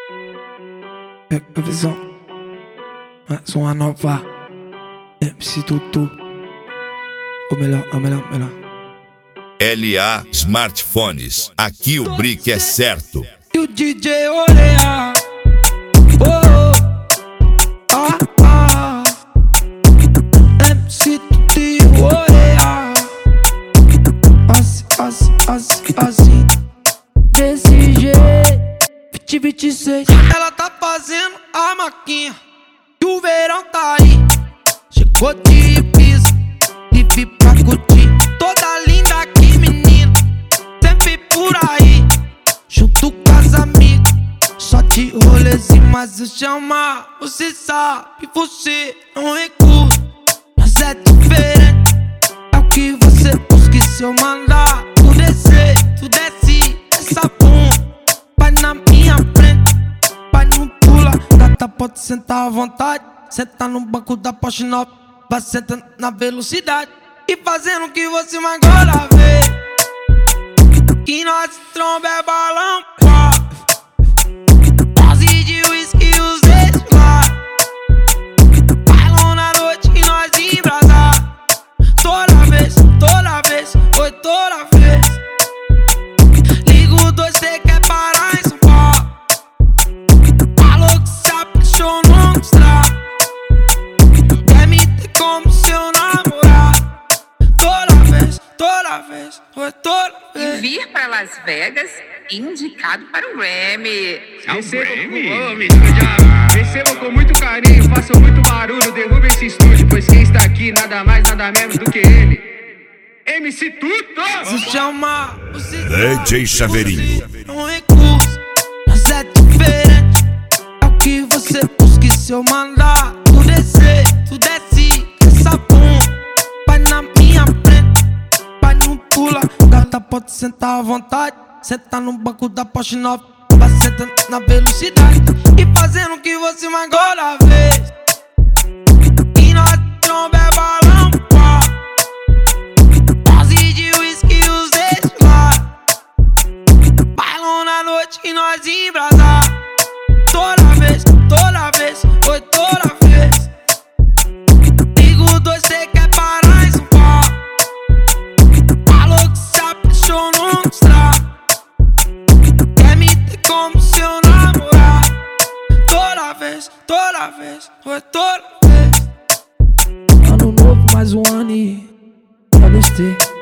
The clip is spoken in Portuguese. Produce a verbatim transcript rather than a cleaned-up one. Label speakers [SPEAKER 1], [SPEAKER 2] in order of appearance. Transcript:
[SPEAKER 1] Pega a visão, mais uma nova M C Tutu. O melhor, o melhor, o melhor.
[SPEAKER 2] L A Smartphones, aqui o brick é certo.
[SPEAKER 1] E o D J Oreia, oh, ah, ah, M C Tutu e Oreia. Assim, assim, assim, assim, desse jeito. vinte e vinte e seis, ela tá fazendo a maquinha e o verão tá aí. Chegou de piso e vi pra curtir. Toda linda aqui, menina, sempre por aí, junto com as amigas, só de rolezinho. Mas eu chamar, você sabe, você não recusa. Mas é diferente, é o que você busca. E se eu mandar tu descer, tu desce essa bunda, vai na minha frente, vai não pula. Gata, pode sentar à vontade, senta no banco da Porsche nova, vai sentando na velocidade e fazendo o que você mais gosta ver. Que nós tromba é balão, pá, dose de whisky e os ex lá. Bailão na noite e nós embrasar. Toda vez, toda vez, foi toda vez. Liga o dois, cê quer parar em São Paulo. Falou que se apaixonou no estrado, quer me ter como seu namorado. Toda vez, toda vez, foi toda vez.
[SPEAKER 3] E vir para Las Vegas, indicado para o Grammy.
[SPEAKER 4] Recebo com, recebo com muito carinho, façam muito barulho, derruba esse estúdio, pois quem está aqui nada mais, nada menos do que ele, M C Tutu!
[SPEAKER 1] Se chama, você
[SPEAKER 2] D J Chaveirinho.
[SPEAKER 1] não recusa, mas é diferente, é o que você busca. E se eu mandar tu descer, tu desce essa bunda, vai na minha frente, vai não pula. Gata, pode sentar à vontade, senta no banco da Porsche nova, vai sentando na velocidade e fazendo o que você mais gosta ver. E nós tromba é balão, pá, dose de whisky e os ex lá. Bailão na noite e nós embrasar. Toda vez, toda vez, foi toda vez. Liga o dois, cê quer parar em São Paulo. Falou que se apaixonou no estrado, quer me ter como seu namorado. Toda vez, toda vez, foi toda vez. Ano novo, mais um ano e pra besteira.